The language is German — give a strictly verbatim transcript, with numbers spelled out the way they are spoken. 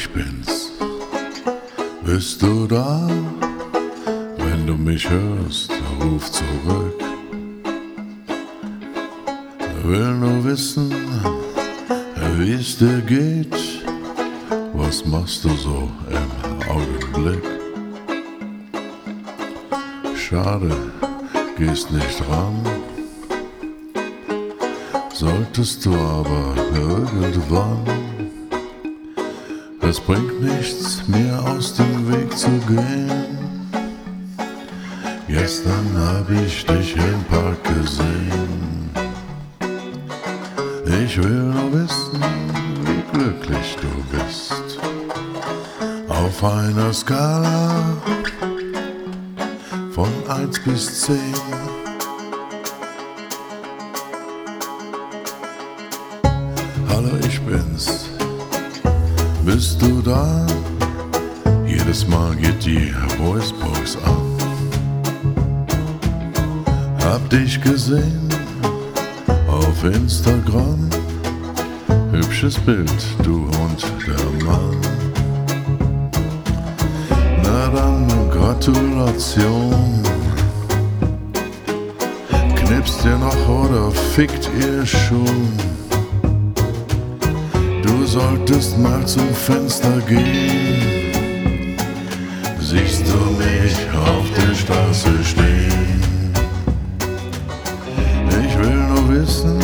ich bin's. Bist du da? Wenn du mich hörst, ruf zurück. Will nur wissen, wie es dir geht. Was machst du so im Augenblick? Schade, gehst nicht ran. Solltest du aber irgendwann. Es bringt nichts, mir aus dem Weg zu gehen. Gestern hab ich dich im Park gesehen. Ich will nur wissen, wie glücklich du bist. Auf einer Skala von eins bis zehn. Hallo, ich bin's. Bist du da? Jedes Mal geht die Voicebox an. Hab dich gesehen auf Instagram. Hübsches Bild, du und der Mann. Na dann, Gratulation. Knipst ihr noch oder fickt ihr schon? Du solltest mal zum Fenster gehen. Siehst du mich auf der Straße stehen? Ich will nur wissen,